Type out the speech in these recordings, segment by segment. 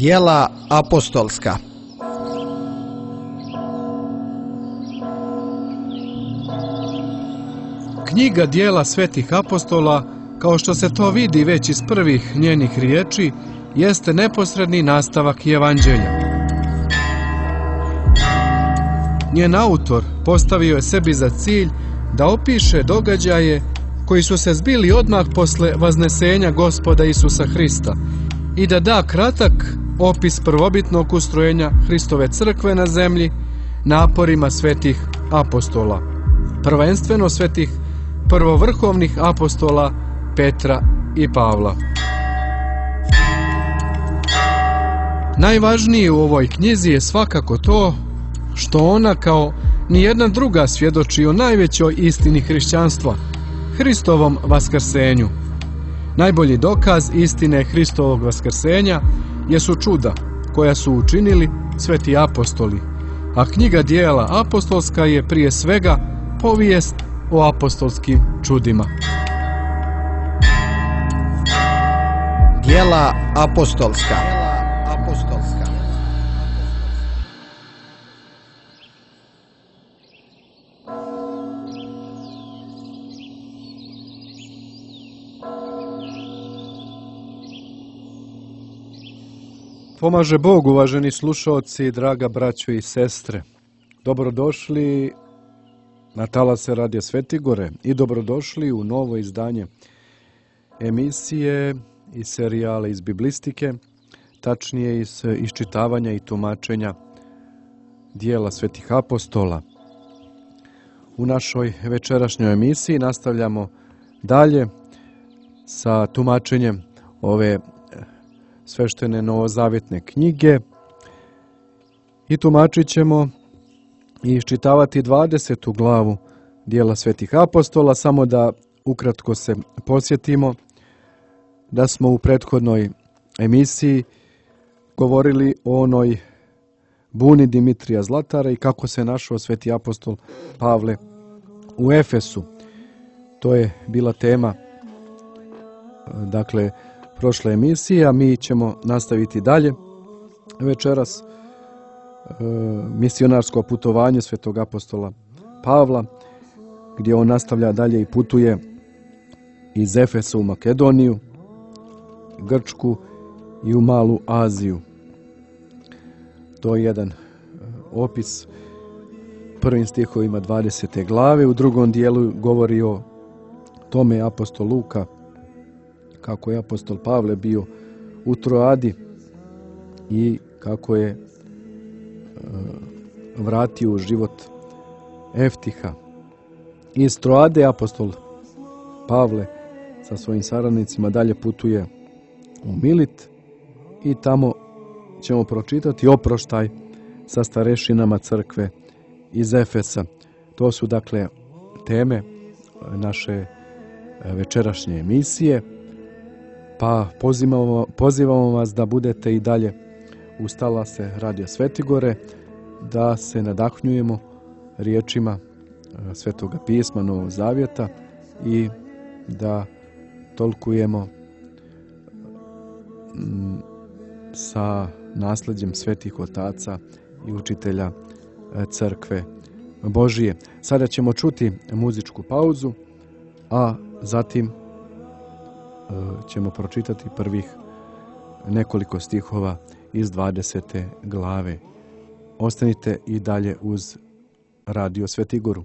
Djela apostolska. Knjiga Djela svetih apostola, kao što se to vidi već iz prvih njenih riječi, jeste neposredni nastavak Evanđelja. Njen autor postavio je sebi za cilj da opiše događaje koji su se zbili odmah posle vaznesenja Gospoda Isusa Hrista i da da kratak opis prvobitnog ustrojenja Hristove crkve na zemlji naporima svetih apostola, prvenstveno svetih prvovrhovnih apostola Petra i Pavla. Najvažnije u ovoj knjizi je svakako to što ona kao nijedna druga svjedoči o najvećoj istini hrišćanstva, Hristovom vaskrsenju. Najbolji dokaz istine Hristovog vaskrsenja jesu čuda koja su učinili sveti apostoli, a knjiga Djela apostolska je prije svega povijest o apostolskim čudima. Djela apostolska. Pomaže Bog, uvaženi slušaoci, draga braćo i sestre. Dobrodošli na talase Radija Svetigore i dobrodošli u novo izdanje emisije i serijale iz biblistike, tačnije iz iščitavanja i tumačenja Djela svetih apostola. U našoj večerašnjoj emisiji nastavljamo dalje sa tumačenjem ove sveštene novozavjetne knjige i tumačit ćemo i iščitavati 20. glavu Djela svetih apostola. Samo da ukratko se podsjetimo da smo u prethodnoj emisiji govorili o onoj buni Dimitrija Zlatara i kako se našao sveti apostol Pavle u Efesu. To je bila tema prošle emisije, a mi ćemo nastaviti dalje večeras misionarsko putovanje svetog apostola Pavla, gdje on nastavlja dalje i putuje iz Efesa u Makedoniju, Grčku i u Malu Aziju. To je jedan opis prvim stihovima 20. glave. U drugom dijelu govori o tome apostol Luka, kako je apostol Pavle bio u Troadi i kako je vratio u život Eftiha. Iz Troade apostol Pavle sa svojim saradnicima dalje putuje u Milit i tamo ćemo pročitati oproštaj sa starešinama crkve iz Efesa. To su dakle teme naše večerašnje emisije. Pa pozivamo vas da budete i dalje uz talase Radija Svetigore, da se nadahnjujemo riječima Svetoga pisma Novog Zavjeta i da tolkujemo sa nasljeđem svetih otaca i učitelja crkve Božije. Sada ćemo čuti muzičku pauzu, a zatim ćemo pročitati prvih nekoliko stihova iz 20. glave. Ostanite i dalje uz Radio Svetigoru.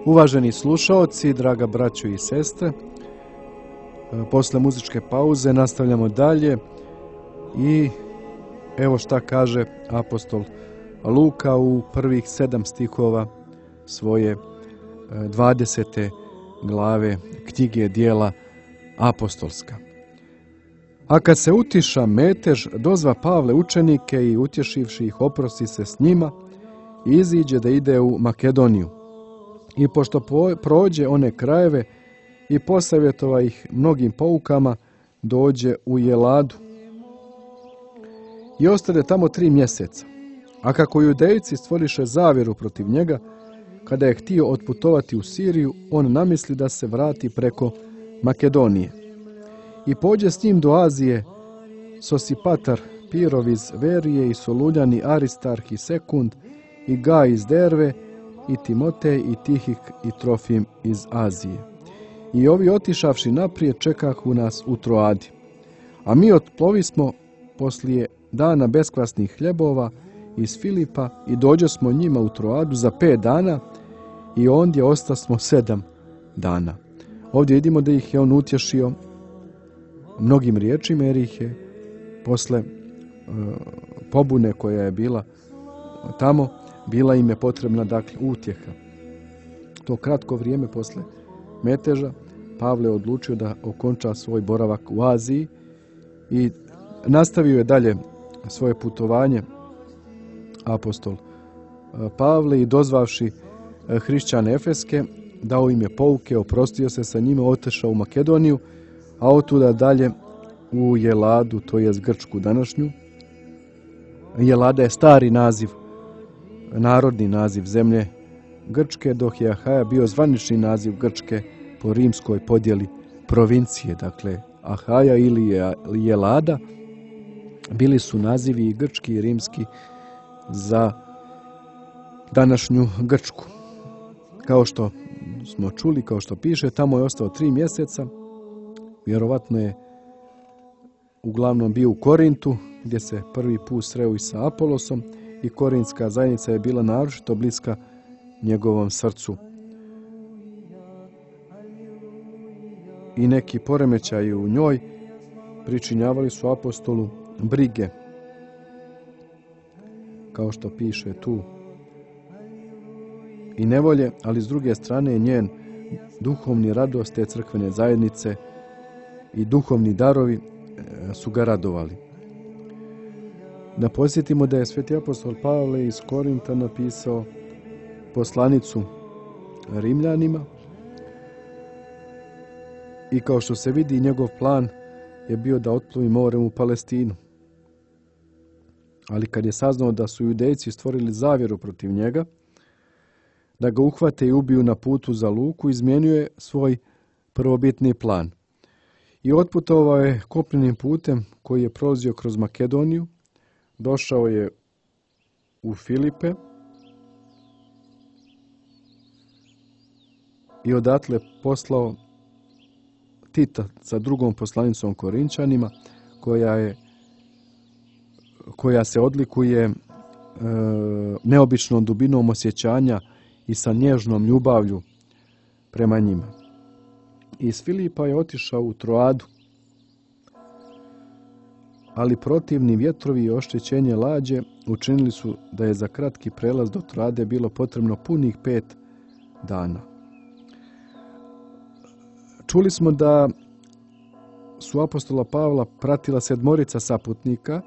Uvaženi slušaoci, draga braćo i sestre, posle muzičke pauze nastavljamo dalje i evo šta kaže apostol Luka u prvih 7 stihova svoje 20. glave knjige Djela apostolska. A kad se utiša metež, dozva Pavle učenike i utješivši ih oprosti se s njima i iziđe da ide u Makedoniju. I pošto prođe one krajeve i posavjetova ih mnogim poukama, dođe u Jeladu. I ostade tamo 3 mjeseca. A kako judejci stvoriše zavjeru protiv njega, kada je htio otputovati u Siriju, on namisli da se vrati preko Makedonije. I pođe s njim do Azije Sosipatar, Pirov iz Verije i Soluljani, Aristarh i Sekund, i Gaj iz Derve, i Timotej, i Tihik, i Trofim iz Azije. I ovi otišavši naprijed čekahu nas u Troadi. A mi otplovismo poslije dana beskvasnih hljebova iz Filipa i dođosmo njima u Troadu za 5 dana i ondje ostasmo 7 dana. Ovdje vidimo da ih je on utješio mnogim riječima, jer ih je posle pobune koja je bila tamo, bila im je potrebna utjeha. To kratko vrijeme posle meteža Pavle odlučio da okonča svoj boravak u Aziji i nastavio je dalje svoje putovanje apostol Pavle i dozvavši hrišćane Efeske, dao im je pouke, oprostio se sa njima, otišao u Makedoniju, a otuda dalje u Jeladu, to jest Grčku današnju. Jelada je stari naziv, narodni naziv zemlje Grčke, dok je Ahaja bio zvanični naziv Grčke po rimskoj podjeli provincije. Dakle, Ahaja ili Jelada bili su nazivi i grčki i rimski za današnju Grčku. Kao što smo čuli, kao što piše, tamo je ostao 3 mjeseca. Vjerovatno je uglavnom bio u Korintu, gdje se prvi put sreo i sa Apolosom, i korintska zajednica je bila naročito bliska njegovom srcu. I neki poremećaji u njoj pričinjavali su apostolu brige, kao što piše tu, i nevolje, ali s druge strane njen duhovni radost te crkvene zajednice i duhovni darovi su ga radovali. Da podsjetimo da je sveti apostol Pavle iz Korinta napisao poslanicu Rimljanima i kao što se vidi, njegov plan je bio da otplovi morem u Palestinu. Ali kad je saznao da su judejci stvorili zavjeru protiv njega, da ga uhvate i ubiju na putu za Luku, izmijenio je svoj prvobitni plan. I otputovao je kopnenim putem koji je prolazio kroz Makedoniju, došao je u Filipe i odatle poslao Tita sa drugom poslanicom Korinčanima, koja se odlikuje neobičnom dubinom osjećanja i sa nježnom ljubavlju prema njima. Iz Filipa je otišao u Troadu, ali protivni vjetrovi i oštećenje lađe učinili su da je za kratki prelaz do Troade bilo potrebno punih 5 dana. Čuli smo da su apostola Pavla pratila 7 saputnika,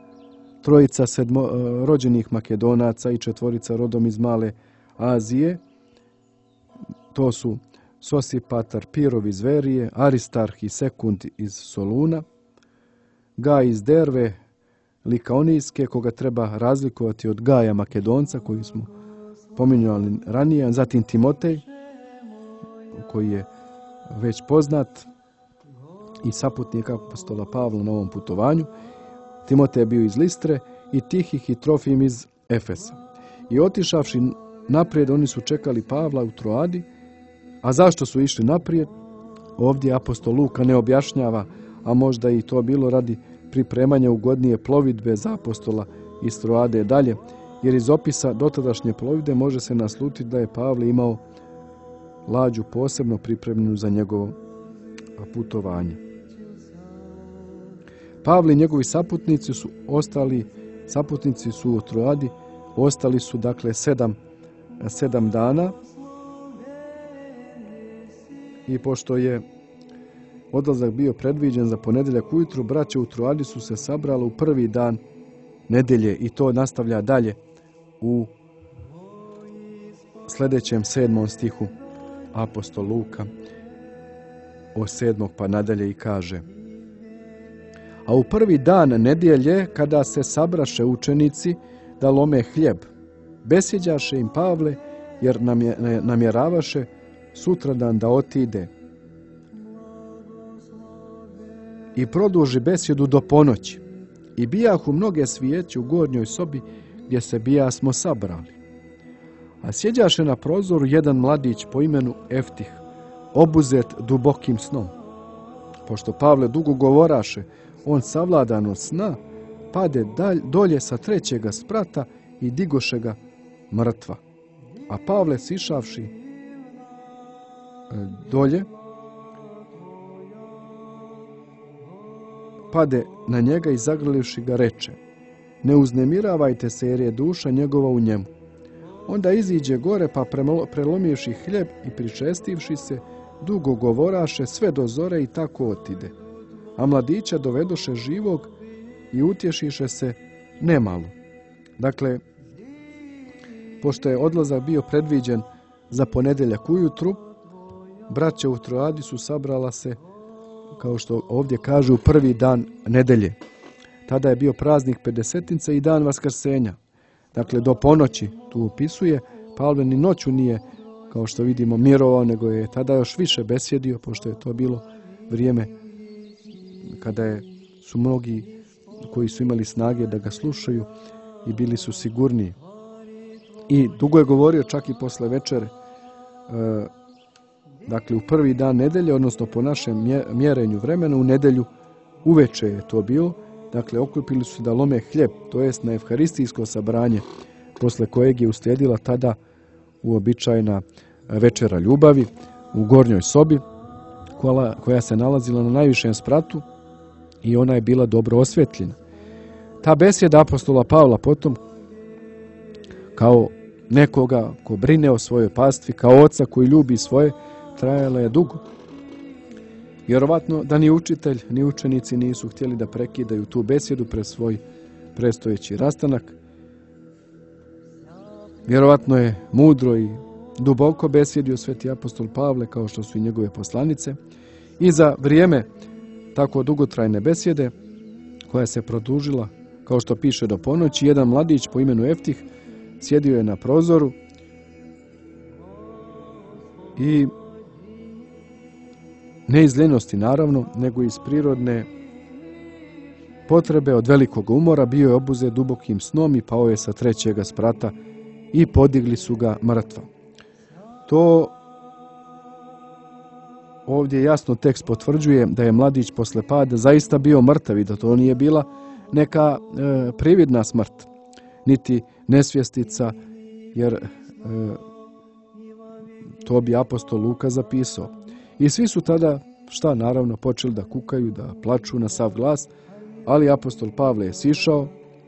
3 rođenih Makedonaca i 4 rodom iz Male Azije. To su Sosipatar, Pirov iz Verije, Aristarh i Sekund iz Soluna, Gaj iz Derve, Likaonijske, koga treba razlikovati od Gaja Makedonca, koji smo pominjali ranije, zatim Timotej, koji je već poznat i saputnik apostola Pavla na ovom putovanju. Timotej je bio iz Listre i Tihik i Trofim iz Efesa. I otišavši naprijed, oni su čekali Pavla u Troadi. A zašto su išli naprijed? Ovdje apostol Luka ne objašnjava, a možda i to bilo radi pripremanja ugodnije plovidbe za apostola iz Troade dalje, jer iz opisa dotadašnje plovidbe može se naslutiti da je Pavle imao lađu posebno pripremljenu za njegovo putovanje. Pavle i njegovi saputnici su u Troadi, ostali su dakle 7 dana i pošto je odlazak bio predviđen za ponedjeljak ujutro, braće u Troadi su se sabrali u prvi dan nedelje i to nastavlja dalje u sljedećem 7. stihu apostol Luka od 7. pa nadalje i kaže: A u prvi dan nedjelje, kada se sabraše učenici da lome hljeb, besjeđaše im Pavle, jer namjeravaše sutradan da otide i produži besjedu do ponoći. I bijahu mnoge svijeće u gornjoj sobi gdje se bijasmo sabrali. A sjeđaše na prozoru jedan mladić po imenu Eftih, obuzet dubokim snom. Pošto Pavle dugo govoraše, on savladan od sna, pade dolje sa 3. sprata i digoše ga mrtva. A Pavle sišavši dolje, pade na njega i zagrlivši ga reče: Ne uznemiravajte se, jer je duša njegova u njemu. Onda iziđe gore, pa prelomivši hljeb i pričestivši se, dugo govoraše sve do zore i tako otide. A mladića dovedoše živog i utješiše se nemalo. Dakle, pošto je odlazak bio predviđen za ponedjeljak ujutru, braća u Troadi su sabrala se, kao što ovdje kaže, u prvi dan nedelje. Tada je bio praznik Pedesetince i dan Vaskrsenja. Dakle, do ponoći tu opisuje. Pavle ni noću nije, kao što vidimo, mirovao, nego je tada još više besjedio, pošto je to bilo vrijeme kada su mnogi koji su imali snage da ga slušaju i bili su sigurniji. I dugo je govorio, čak i posle večere, dakle u prvi dan nedelje, odnosno po našem mjerenju vremena, u nedjelju uveče je to bilo. Dakle, okupili su da lome hljeb, to jest na evharistijsko sabranje, posle kojeg je uslijedila tada uobičajena večera ljubavi u gornjoj sobi, koja se nalazila na najvišem spratu i ona je bila dobro osvjetljena. Ta besjeda apostola Pavla potom, kao nekoga ko brine o svojoj pastvi, kao oca koji ljubi svoje, trajala je dugo. Vjerovatno da ni učitelj, ni učenici nisu htjeli da prekidaju tu besjedu pred svoj predstojeći rastanak. Vjerovatno je mudro i duboko besjedio sveti apostol Pavle, kao što su i njegove poslanice. I za vrijeme tako dugotrajne besjede, koja se produžila, kao što piše, do ponoći, jedan mladić po imenu Eftih sjedio je na prozoru i ne iz ljenosti naravno, nego iz prirodne potrebe od velikog umora bio je obuzet dubokim snom i pao je sa 3. sprata i podigli su ga mrtva. To ovdje jasno tekst potvrđuje da je mladić posle pada zaista bio mrtav i da to nije bila neka prividna smrt, niti nesvjestica, jer to bi apostol Luka zapisao. I svi su tada, naravno, počeli da kukaju, da plaču na sav glas, ali apostol Pavle je sišao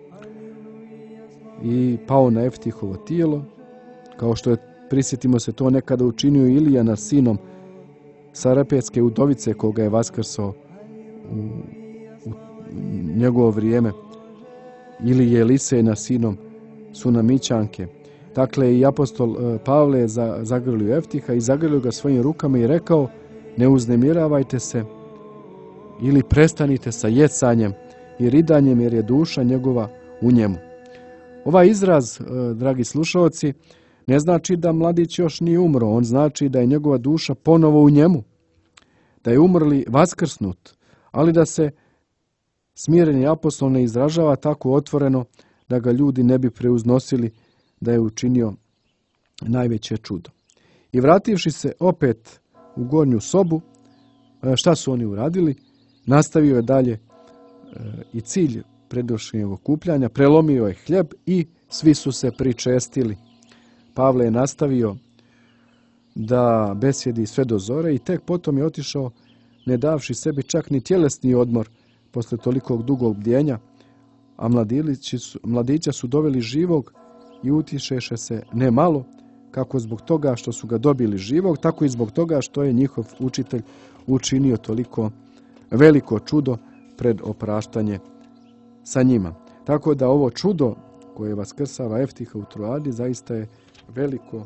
i pao na Eftihovo tijelo, kao što je, prisjetimo se, to nekada učinio Ilija nad sinom Sarepetske udovice, koga je vaskrsao u njegovo vrijeme, ili je Elisej nad sinom Sunamićanke. Dakle, i apostol Pavle je zagrlio Eftiha i zagrlio ga svojim rukama i rekao: Ne uznemiravajte se ili prestanite sa jecanjem i ridanjem, jer je duša njegova u njemu. Ovaj izraz, dragi slušalci, ne znači da mladić još nije umro, on znači da je njegova duša ponovo u njemu, da je umrli vaskrsnut, ali da se smireni apostol ne izražava tako otvoreno da ga ljudi ne bi preuznosili da je učinio najveće čudo. I vrativši se opet u gornju sobu, šta su oni uradili? Nastavio je dalje i cilj predošljenjeg okupljanja, prelomio je hljeb i svi su se pričestili. Pavle je nastavio da besjedi sve do zore i tek potom je otišao, ne davši sebi čak ni tjelesni odmor posle tolikog dugog bdjenja, a mladića su doveli živog i utišeše se ne malo, kako zbog toga što su ga dobili živog, tako i zbog toga što je njihov učitelj učinio toliko veliko čudo pred opraštanje sa njima. Tako da ovo čudo koje vaskrsava Eftiha u Troadi zaista je veliko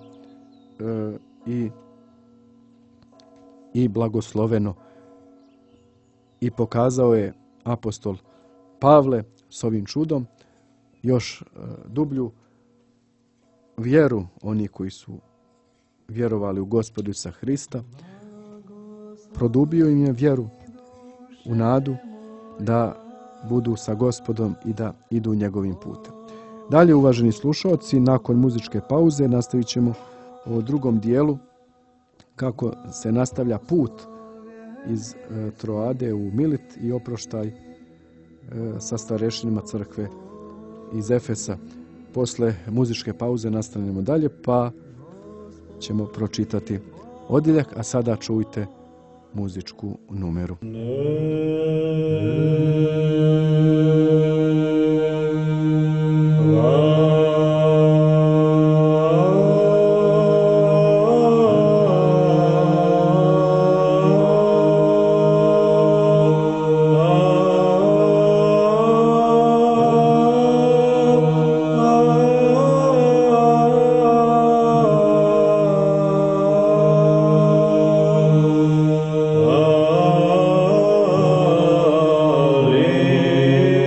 i blagosloveno. I pokazao je apostol Pavle s ovim čudom još dublju vjeru oni koji su vjerovali u Gospodu Isusa Hrista. Produbio im je vjeru u nadu da budu sa Gospodom i da idu njegovim putem. Dalje, uvaženi slušaoci, nakon muzičke pauze nastavit ćemo u drugom dijelu kako se nastavlja put iz Troade u Milit i oproštaj sa starešinima crkve iz Efesa. Posle muzičke pauze nastavljamo dalje, pa ćemo pročitati odjeljak, a sada čujte muzičku numeru. Alleluia.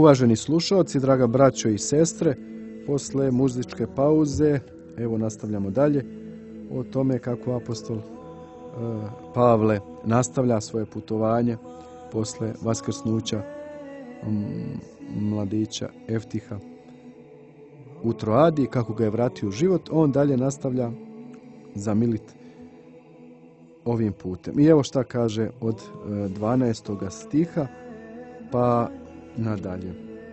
Uvaženi slušalci, draga braćo i sestre, posle muzičke pauze, evo nastavljamo dalje o tome kako apostol Pavle nastavlja svoje putovanje posle vaskrsnuća mladića Eftiha u Troadi, kako ga je vratio u život. On dalje nastavlja za Milit ovim putem. I evo šta kaže od 12. stiha pa nadalje.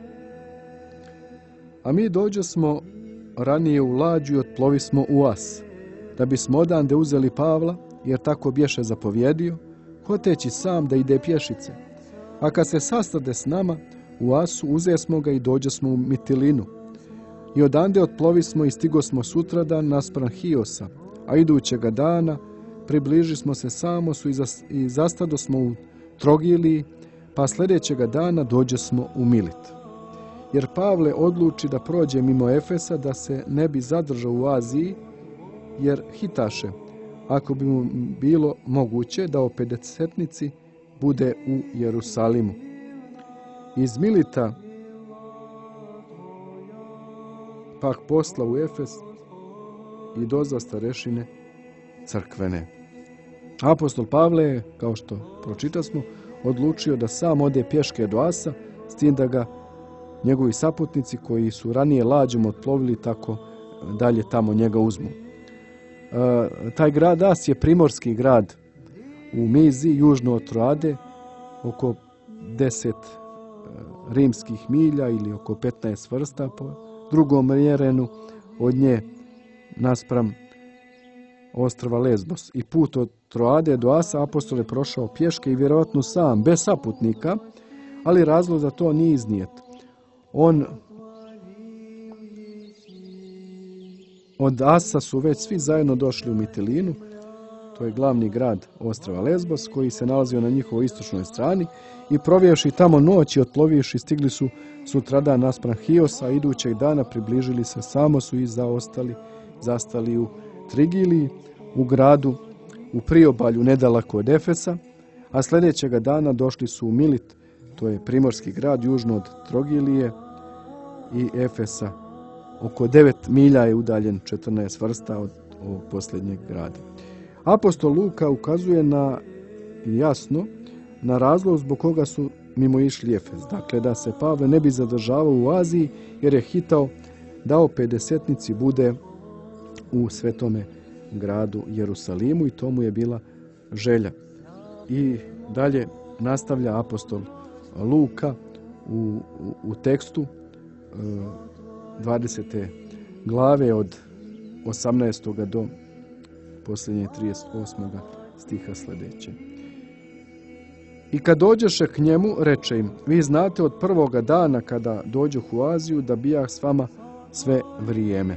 A mi dođosmo ranije u lađu i otplovismo u As, da bismo odande uzeli Pavla, jer tako bješe zapovjedio, hoteći sam da ide pješice. A kad se sastade s nama, u Asu uzesmo ga i dođosmo u Mitilinu. I odande otplovismo i stigosmo sutradan naspram Hiosa, a idućega dana približismo se Samosu i zastadosmo u Trogiliji, pa sljedećega dana dođosmo u Milit. Jer Pavle odluči da prođe mimo Efesa, da se ne bi zadržao u Aziji, jer hitaše, ako bi mu bilo moguće, da o pedesetnici bude u Jerusalimu. Iz Milita pak posla u Efes i doza starešine crkvene. Apostol Pavle je, kao što pročitasmo, odlučio da sam ode pješke do Asa, s tim da ga njegovi saputnici koji su ranije lađom otplovili tako dalje tamo njega uzmu. Taj grad As je primorski grad u Miziji, južno od Troade, oko 10 rimskih milja ili oko 15 vrsta po drugom mjerenu od nje naspram ostrva Lesbos. I put od Troade do Asa apostol je prošao pješke i vjerojatno sam, bez saputnika, ali razlog za to nije iznijet. Od Asa su već svi zajedno došli u Mitilinu, to je glavni grad ostrva Lesbos, koji se nalazio na njihovoj istočnoj strani, i provjevši tamo noć i otplovivši stigli su sutradan naspram Hiosa, a idućeg dana približili se Samosu i zastali u Trigiliji, u gradu u priobalju nedaleko od Efesa, a sljedećega dana došli su u Milit, to je primorski grad južno od Trogilije i Efesa. Oko 9 milja je udaljen, 14 vrsta od ovog posljednjeg grada. Apostol Luka ukazuje jasno na razlog zbog koga su mimo išli Efes. Dakle, da se Pavle ne bi zadržavao u Aziji, jer je hitao da o pedesetnici bude u svetome gradu Jerusalimu i to mu je bila želja. I dalje nastavlja apostol Luka u tekstu 20. glave od 18. do posljednje 38. stiha sljedeće. I kad dođeše k njemu, reče im, vi znate od prvoga dana kada dođoh u Aziju da bijah s vama sve vrijeme.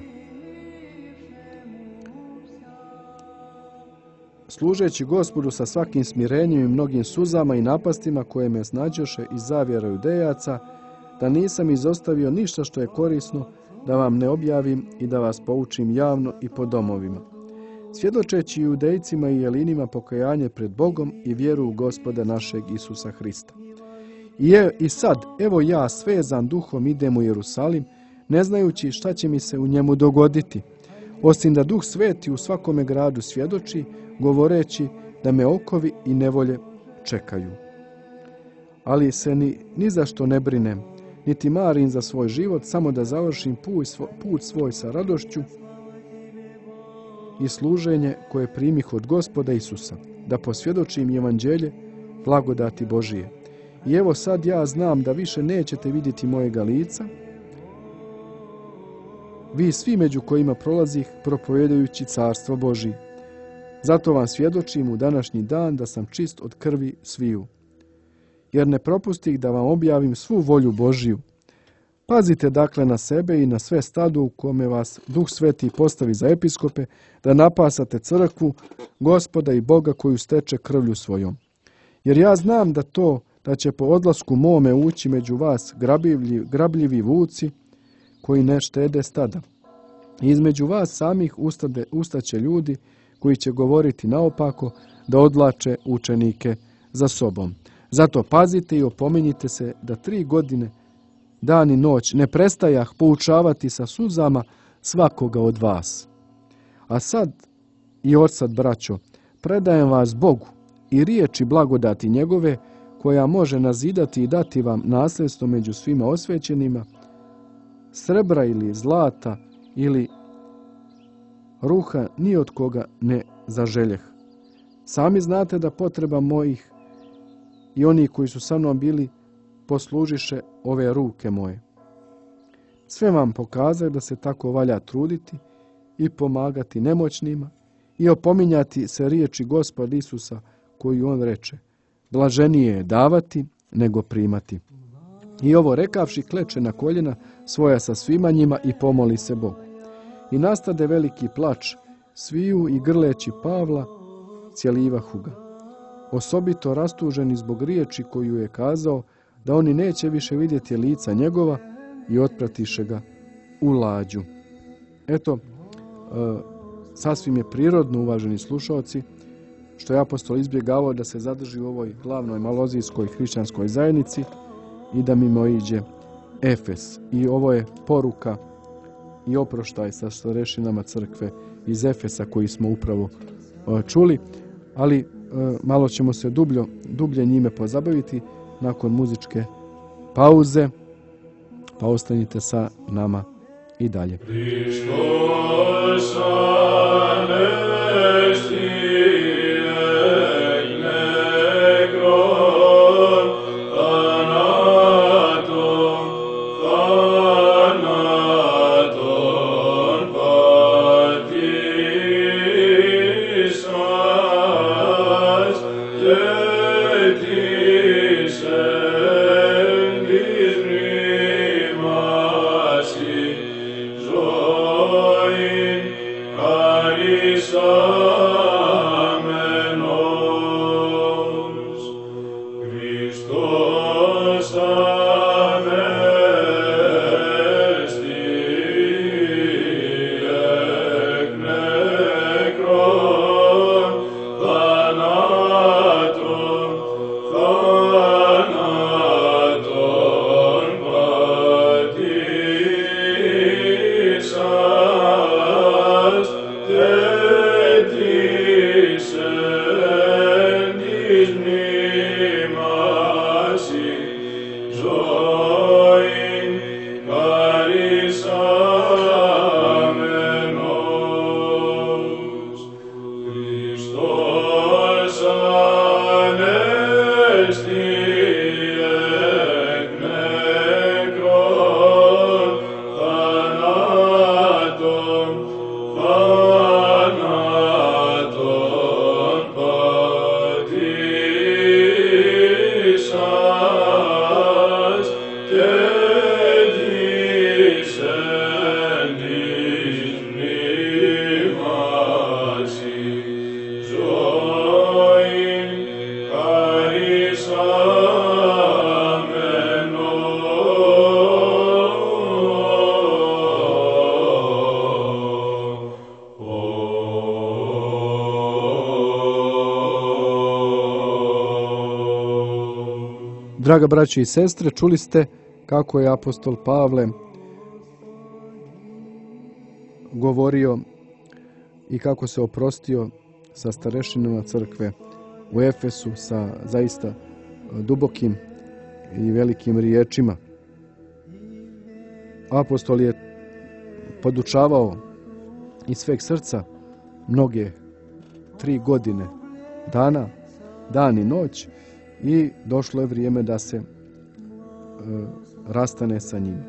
Služeći Gospodu sa svakim smirenjem i mnogim suzama i napastima koje me snađoše iz zavjera Judejaca, da nisam izostavio ništa što je korisno, da vam ne objavim i da vas poučim javno i po domovima. Svjedočeći Judejcima i Jelinima pokajanje pred Bogom i vjeru u Gospoda našeg Isusa Hrista. I sad, evo ja svezan duhom idem u Jerusalim, ne znajući šta će mi se u njemu dogoditi, osim da Duh Sveti u svakome gradu svjedoči, govoreći da me okovi i nevolje čekaju. Ali se ni za što ne brinem, niti marim za svoj život, samo da završim put svoj sa radošću i služenje koje primih od Gospoda Isusa, da posvjedočim evanđelje blagodati Božije. I evo sad ja znam da više nećete vidjeti mojega lica, vi svi među kojima prolazih propovedajući carstvo Božije. Zato vam svjedočim u današnji dan da sam čist od krvi sviju. Jer ne propustih da vam objavim svu volju Božiju. Pazite dakle na sebe i na sve stado u kome vas Duh Sveti postavi za episkope, da napasate crkvu Gospoda i Boga koju steče krvlju svojom. Jer ja znam da će po odlasku mome ući među vas grabljivi vuci koji ne štede stada. I između vas samih ustaće ljudi koji će govoriti naopako da odvlače učenike za sobom. Zato pazite i opominjite se da 3 godine dan i noć ne prestajah poučavati sa suzama svakoga od vas. A sad i odsad, braćo, predajem vas Bogu i riječi blagodati njegove, koja može nazidati i dati vam nasljedstvo među svima osvećenima, srebra ili zlata ili ruha ni od koga ne zaželjeh. Sami znate da potreba mojih i oni koji su sa mnom bili poslužiše ove ruke moje. Sve vam pokazuje da se tako valja truditi i pomagati nemoćnima i opominjati se riječi Gospoda Isusa koju on reče: blaženije je davati nego primati. I ovo rekavši kleče na koljena svoja sa svima njima i pomoli se Bogu. I nastade veliki plač sviju i grleći Pavla cjelivahu ga. Osobito rastuženi zbog riječi koju je kazao da oni neće više vidjeti lica njegova i otpratiše ga u lađu. Eto, sasvim je prirodno, uvaženi slušalci, što je apostol izbjegavao da se zadrži u ovoj glavnoj malozijskoj hrišćanskoj zajednici i da mimoiđe Efes. I ovo je poruka i oproštaj sa starešinama crkve iz Efesa koji smo upravo čuli, ali malo ćemo se dublje njime pozabaviti nakon muzičke pauze, pa ostanite sa nama i dalje. Draga braće i sestre, čuli ste kako je apostol Pavle govorio i kako se oprostio sa starešinama crkve u Efesu sa zaista dubokim i velikim riječima. Apostol je podučavao iz sveg srca mnoge 3 godine dan i noć, i došlo je vrijeme da se rastane sa njim.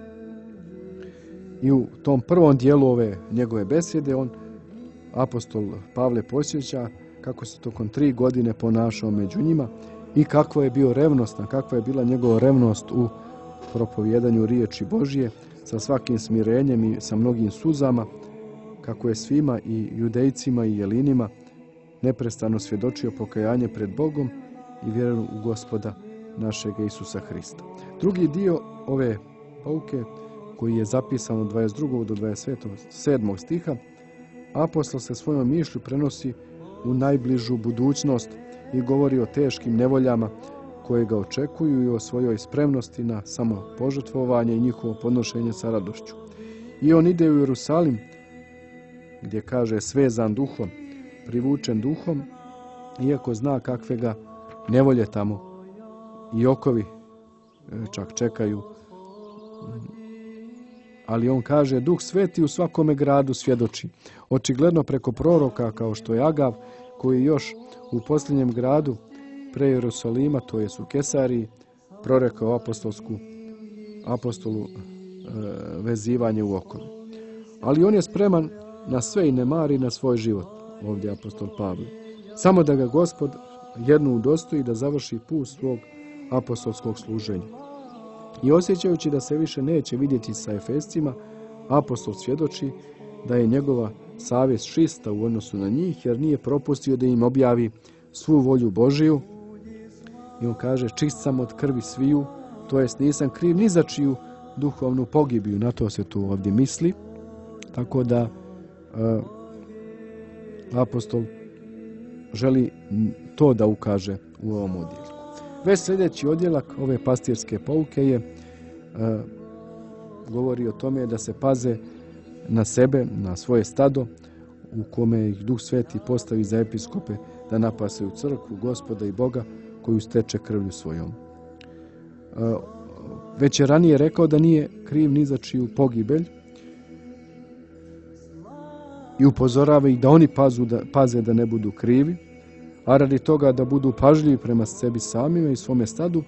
I u tom prvom dijelu ove njegove besjede apostol Pavle posjeća kako se tokom 3 godine ponašao među njima i kakva je bila njegova revnost u propovijedanju riječi Božje sa svakim smirenjem i sa mnogim suzama, kako je svima i judejcima i jelinima neprestano svjedočio pokajanje pred Bogom i vjeru u Gospoda našeg Isusa Hrista. Drugi dio ove pouke, koji je zapisan od 22. do 27. stiha, apostol se svojom mišlju prenosi u najbližu budućnost i govori o teškim nevoljama koje ga očekuju i o svojoj spremnosti na samopožrtvovanje i njihovo podnošenje sa radošću. I on ide u Jerusalim, gdje kaže svezan duhom, privučen duhom, iako zna kakve ga nevolje tamo i okovi čak čekaju. Ali on kaže, Duh Sveti u svakome gradu svjedoči. Očigledno preko proroka kao što je Agav, koji još u posljednjem gradu pre Jerusalima, to je u Kesariji, prorekao apostolu vezivanje u okovi. Ali on je spreman na sve i ne mari na svoj život, ovdje apostol Pavle. Samo da ga Gospod jednu udostoji da završi put svog apostolskog služenja. I osjećajući da se više neće vidjeti sa Efescima, apostol svjedoči da je njegova savjest čista u odnosu na njih, jer nije propustio da im objavi svu volju Božiju. I on kaže, čist sam od krvi sviju, to jest nisam kriv ni za čiju duhovnu pogibiju. Na to se tu ovdje misli. Tako da apostol želi to da ukaže u ovom odjeljku. Već sljedeći odjeljak ove pastirske pouke je govori o tome da se paze na sebe, na svoje stado, u kome ih Duh Sveti postavi za episkope da napasaju crkvu, Gospoda i Boga koju steče krvlju svojom. Već je ranije rekao da nije kriv ni za čiju pogibelj i upozorava ih da oni paze da ne budu krivi, a radi toga da budu pažljivi prema sebi samima i svome stadu,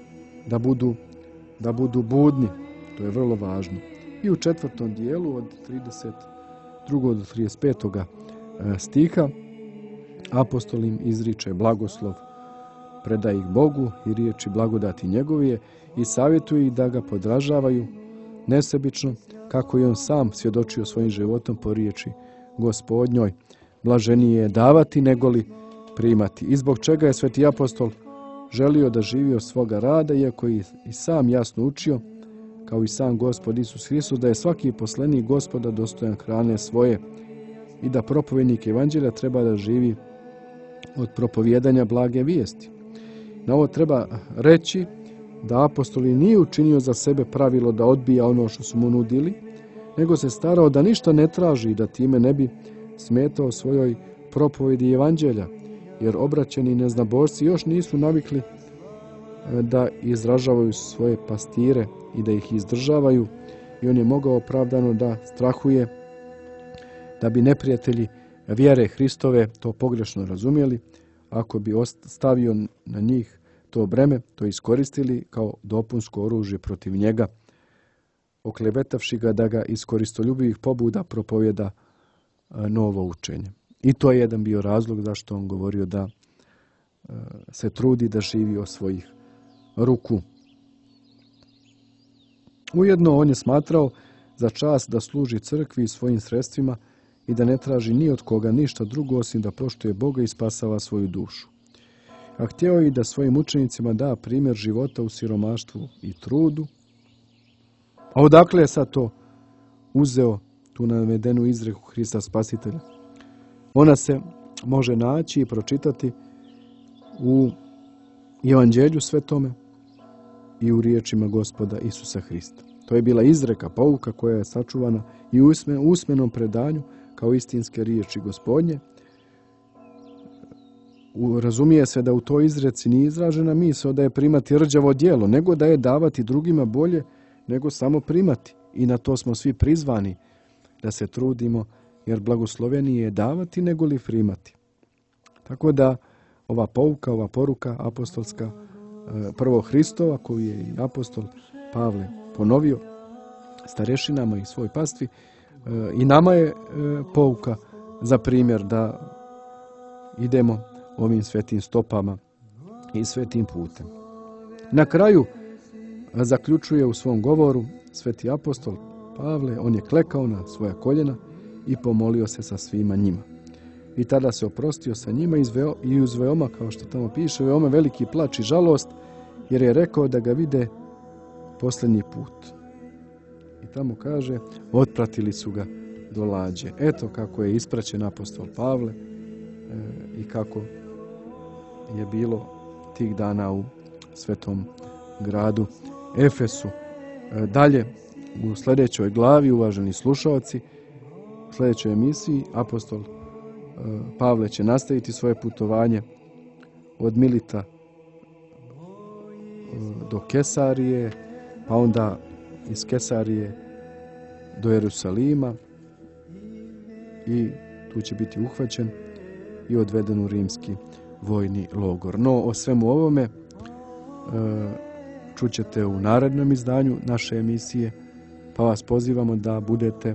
da budu budni. To je vrlo važno. I u 4. dijelu od 32. do 35. stiha apostol im izriče blagoslov, predaje ih Bogu i riječi blagodati njegovije i savjetuje ih da ga podražavaju nesebično, kako i on sam svjedočio svojim životom po riječi Gospodnjoj. Blaženije je davati negoli primati. I zbog čega je sveti apostol želio da živi od svoga rada, iako je i sam jasno učio, kao i sam Gospod Isus Hristos, da je svaki poslanik Gospoda dostojan hrane svoje i da propovednik evanđelja treba da živi od propovijedanja blage vijesti. Na ovo treba reći da apostol nije učinio za sebe pravilo da odbija ono što su mu nudili, nego se starao da ništa ne traži i da time ne bi smetao svojoj propovedi evanđelja, jer obraćeni neznabošci još nisu navikli da izražavaju svoje pastire i da ih izdržavaju, i on je mogao opravdano da strahuje da bi neprijatelji vjere Hristove to pogrešno razumjeli, ako bi stavio na njih to breme, to iskoristili kao dopunsko oružje protiv njega, oklebetavši ga da ga iz koristoljubivih pobuda propovjeda novo učenje. I to je jedan bio razlog zašto on govorio da se trudi da živi od svojih ruku. Ujedno on je smatrao za čast da služi crkvi svojim sredstvima i da ne traži ni od koga ništa drugo osim da poštuje Boga i spasava svoju dušu. A htio je i da svojim učenicima da primjer života u siromaštvu i trudu. A odakle je sad to uzeo tu navedenu izreku Hrista Spasitelja? Ona se može naći i pročitati u Evanđelju Svetome i u riječima Gospoda Isusa Hrista. To je bila izreka, pouka koja je sačuvana i u usmenom predanju kao istinske riječi Gospodnje. Razumije se da u toj izreci nije izražena misao da je primati rđavo djelo, nego da je davati drugima bolje nego samo primati. I na to smo svi prizvani, da se trudimo, jer blagoslovenije je davati nego li primati. Tako da ova pouka, ova poruka apostolska, prvo Hristova, koju je i apostol Pavle ponovio starešinama i svoj pastvi, i nama je pouka za primjer da idemo ovim svetim stopama i svetim putem. Na kraju zaključuje u svom govoru sveti apostol Pavle, on je klekao na svoja koljena i pomolio se sa svima njima. I tada se oprostio sa njima i uz veoma, kao što tamo piše, veoma veliki plač i žalost, jer je rekao da ga vide posljednji put. I tamo kaže, otpratili su ga do lađe. Eto kako je ispraćen apostol Pavle i kako je bilo tih dana u svetom gradu Efesu. Dalje, u sljedećoj glavi, uvaženi slušalci, u sljedećoj emisiji, apostol Pavle će nastaviti svoje putovanje od Milita do Kesarije, pa onda iz Kesarije do Jerusalima i tu će biti uhvaćen i odveden u rimski vojni logor. No, o svemu ovome čućete u narednom izdanju naše emisije, pa vas pozivamo da budete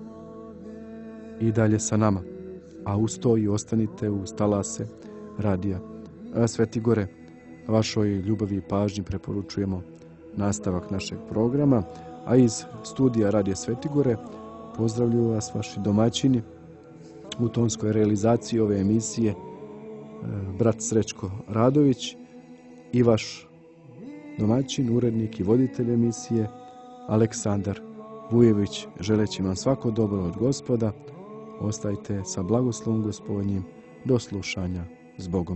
i dalje sa nama. A uz to i ostanite uz talase radija Svetigore. Vašoj ljubavi i pažnji preporučujemo nastavak našeg programa, a iz studija radija Svetigore pozdravljuju vas vaši domaćini u tonskoj realizaciji ove emisije, brat Srećko Radović i vaš domaćin, urednik i voditelj emisije Aleksandar Vujević. Želeći vam svako dobro od Gospoda, ostajte sa blagoslovom Gospodnjim do slušanja s Bogom.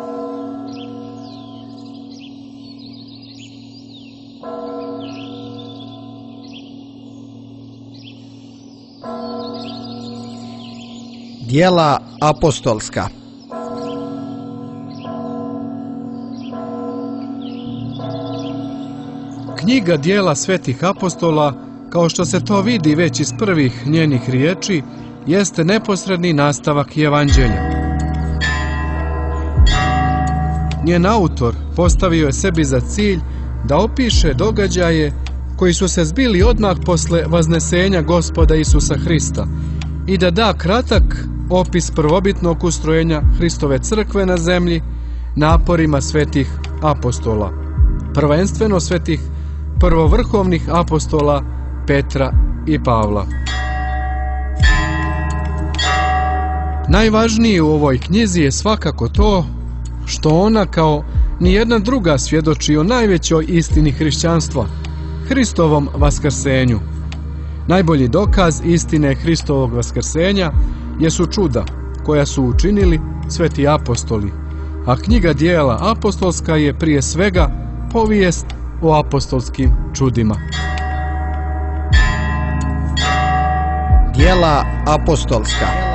Djela apostolska. Knjiga Djela svetih apostola, kao što se to vidi već iz prvih njenih riječi, jeste neposredni nastavak Evanđelja. Njen autor postavio je sebi za cilj da opiše događaje koji su se zbili odmah posle vaznesenja Gospoda Isusa Hrista i da da kratak opis prvobitnog ustrojenja Hristove crkve na zemlji naporima svetih apostola, prvenstveno svetih prvovrhovnih apostola Petra i Pavla. Najvažnije u ovoj knjizi je svakako to što ona kao nijedna druga svjedoči o najvećoj istini hrišćanstva, Hristovom vaskrsenju. Najbolji dokaz istine Hristovog vaskrsenja jesu čuda koja su učinili sveti apostoli, a knjiga Djela apostolska je prije svega povijest o apostolskim čudima. Djela apostolska.